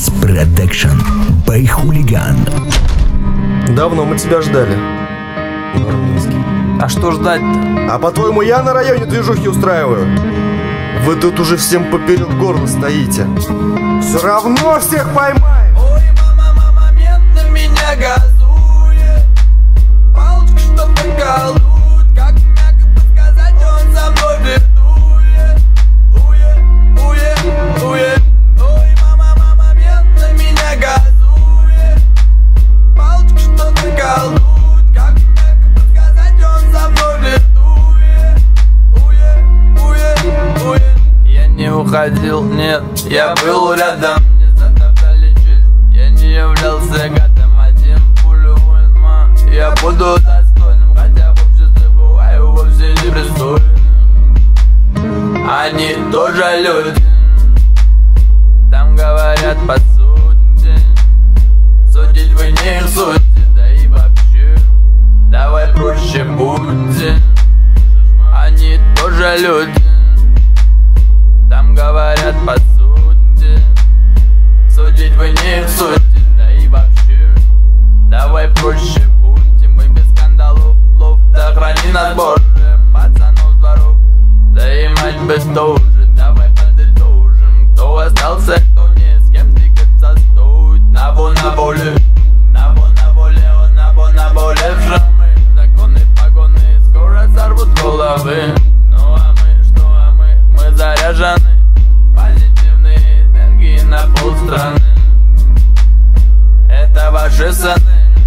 Bass Production by Hooligan. Давно мы тебя ждали, Нурминский. А что ждать-то? А по-твоему, я на районе движухи устраиваю? Вы тут уже всем поперек горла стоите. Все равно всех поймаем. Ой, мама, мент на меня газует. Палочка что-то колут. Как мягко подсказать, он за мной бедует. Уе. Ой, мама, мент на меня газует. Палочка что-то колут. Как мягко подсказать, он за мной бедует. Уе. Я не уходил, нет, я был рядом. Не затоптали честь, я не являлся гадом. Один пулю уйма, я буду достойным. Хотя в обществе бываю вовсе не пристойным. Они тоже люди, там говорят по сути. Судить вы не их сути, да и вообще давай проще будьте. Они тоже люди, там говорят по сути. Судить вы не их сути, да и вообще давай проще будьте. Мы без скандалов, плов, да храни нас Боже. Пацанов дворов, да и мать без тоже. Давай подытожим, кто остался, кто не, с кем двигаться стоит. На воле, на воле в шрамы. Законы, погоны, скоро сорвут головы. Ну а мы заряжены. Позитивные энергии на полстраны. Это ваши саны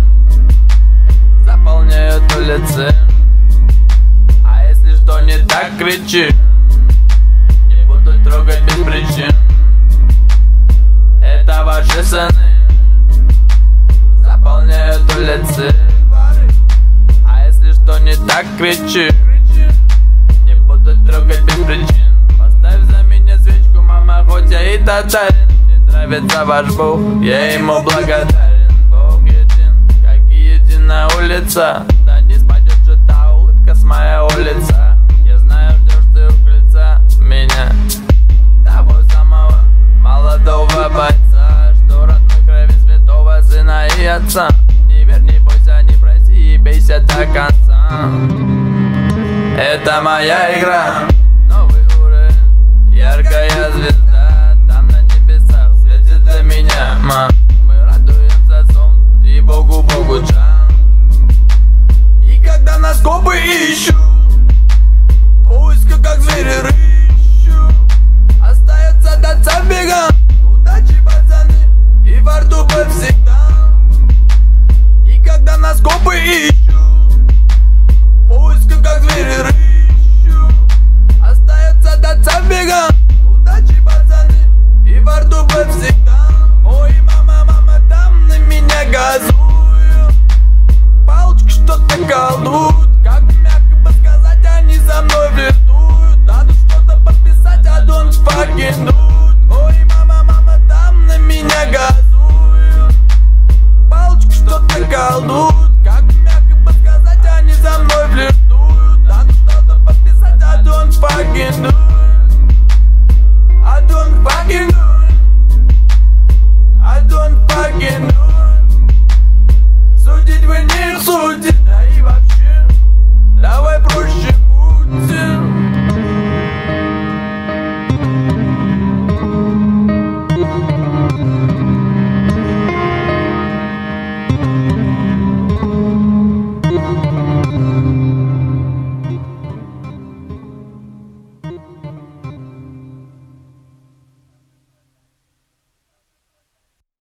заполняют улицы. А если что не так, кричи. Не буду трогать без причин. Это ваши саны заполняют улицы. А если что не так, кричи. Не буду трогать без причин. Поставь за меня свечку, мама, хоть я и татарин. Мне нравится ваш Бог, я ему благодарен. Бог един, как и единая улица. Да не спадет же та улыбка с моей улицы. Я знаю, ждешь ты у крыльца меня, того самого молодого бойца, что родной крови святого сына и отца. Не верь, не бойся, не проси и бейся до конца. Это моя игра, новый уровень, яркая звезда. Там на небесах светит для меня, мы радуемся солнцу и Богу Джан. И когда нас копы ищут,